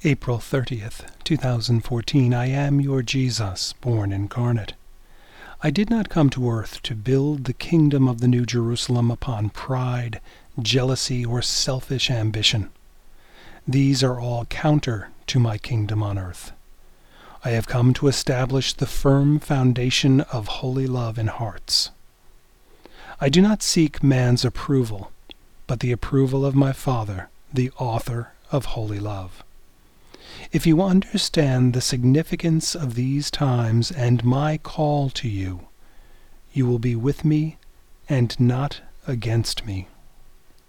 April 30th, 2014. I am your Jesus, born incarnate. I did not come to earth to build the kingdom of the New Jerusalem upon pride, jealousy, or selfish ambition. These are all counter to my kingdom on earth. I have come to establish the firm foundation of holy love in hearts. I do not seek man's approval, but the approval of my Father, the author of holy love. If you understand the significance of these times and my call to you, you will be with me and not against me.